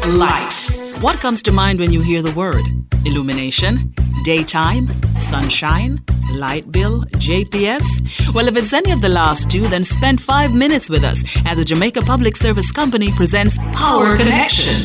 Light. What comes to mind when you hear the word? Illumination? Daytime? Sunshine? Light bill? JPS? Well, if it's any of the last two, then spend 5 minutes with us as the Jamaica Public Service Company presents Power Connection.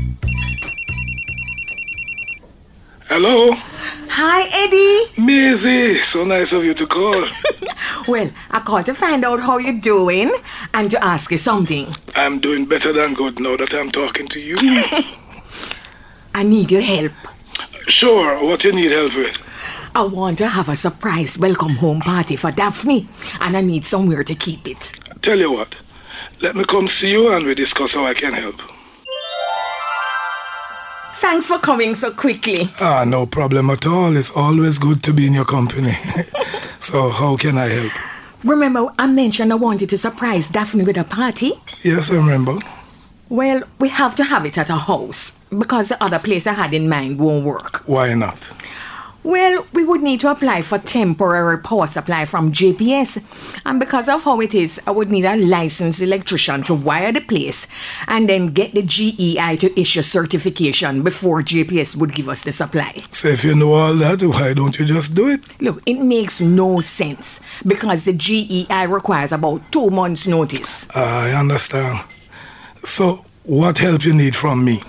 Hello? Hi, Eddie. Maisie, so nice of you to call. Well, I called to find out how you're doing and to ask you something. I'm doing better than good now that I'm talking to you. I need your help. Sure, what you need help with? I want to have a surprise welcome home party for Daphne, and I need somewhere to keep it. Tell you what, let me come see you and we discuss how I can help. Thanks for coming so quickly. No problem at all. It's always good to be in your company. So, how can I help? Remember, I mentioned I wanted to surprise Daphne with a party? Yes, I remember. Well, we have to have it at a house because the other place I had in mind won't work. Why not? Well, we would need to apply for temporary power supply from JPS. And because of how it is, I would need a licensed electrician to wire the place and then get the GEI to issue certification before JPS would give us the supply. So if you know all that, why don't you just do it? Look, it makes no sense because the GEI requires about 2 months' notice. I understand. So, what help you need from me?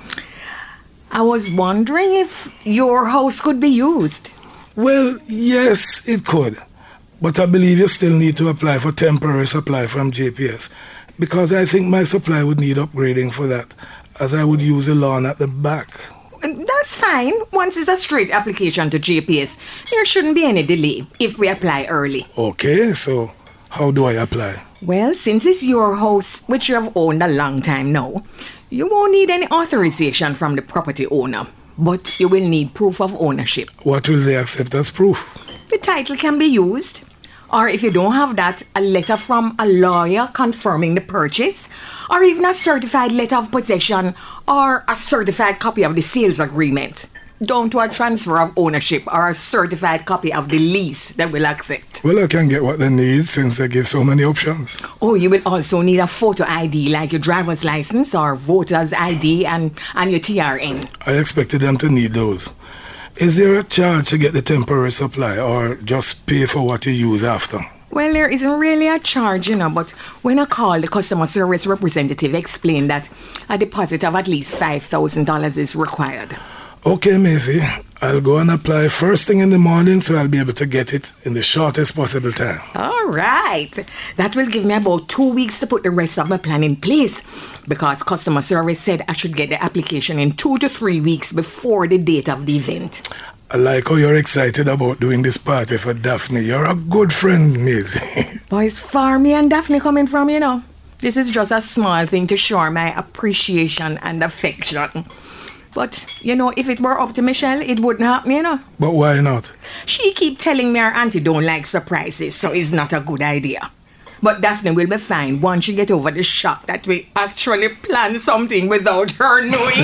I was wondering if your house could be used. Well, yes, it could. But I believe you still need to apply for temporary supply from JPS because I think my supply would need upgrading for that, as I would use a lawn at the back. That's fine. Once it's a straight application to JPS, there shouldn't be any delay if we apply early. Okay, so how do I apply? Well, since it's your house, which you have owned a long time now, you won't need any authorization from the property owner, but you will need proof of ownership. What will they accept as proof? The title can be used, or if you don't have that, a letter from a lawyer confirming the purchase, or even a certified letter of possession, or a certified copy of the sales agreement. Down to a transfer of ownership or a certified copy of the lease that we'll accept. Well, I can get what they need since they give so many options. Oh, you will also need a photo ID like your driver's license or voter's ID and your TRN. I expected them to need those. Is there a charge to get the temporary supply or just pay for what you use after? Well, there isn't really a charge, but when I called, the customer service representative explained that a deposit of at least $5,000 is required. Okay, Maisie, I'll go and apply first thing in the morning so I'll be able to get it in the shortest possible time. All right. That will give me about 2 weeks to put the rest of my plan in place because customer service said I should get the application in 2 to 3 weeks before the date of the event. I like how you're excited about doing this party for Daphne. You're a good friend, Maisie. Boys, far me and Daphne coming from, This is just a small thing to show my appreciation and affection. But, if it were up to Michelle, it wouldn't happen, But why not? She keep telling me her auntie don't like surprises, so it's not a good idea. But Daphne will be fine once she get over the shock that we actually planned something without her knowing.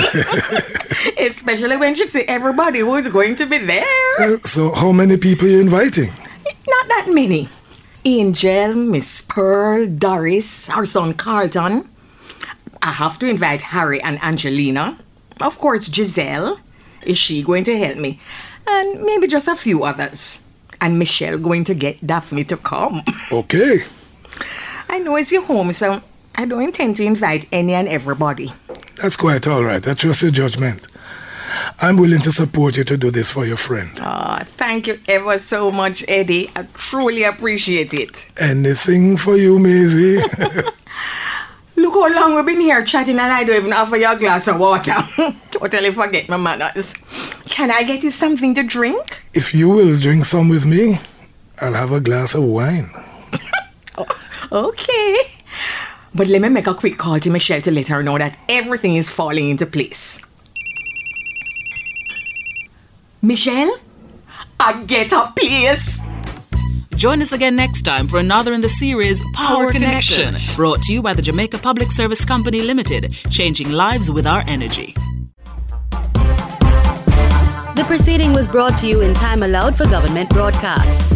Especially when she see everybody who is going to be there. So how many people are you inviting? Not that many. Angel, Miss Pearl, Doris, our son Carlton. I have to invite Harry and Angelina. Of course, Giselle. Is she going to help me? And maybe just a few others. And Michelle going to get Daphne to come. Okay. I know it's your home, so I don't intend to invite any and everybody. That's quite all right. I trust your judgment. I'm willing to support you to do this for your friend. Thank you ever so much, Eddie. I truly appreciate it. Anything for you, Maisie. Look how long we've been here chatting and I don't even offer you a glass of water. Totally forget my manners. Can I get you something to drink? If you will drink some with me, I'll have a glass of wine. Okay. But let me make a quick call to Michelle to let her know that everything is falling into place. Michelle? I get a place. Join us again next time for another in the series Power Connection, brought to you by the Jamaica Public Service Company Limited, changing lives with our energy. The proceeding was brought to you in time allowed for government broadcasts.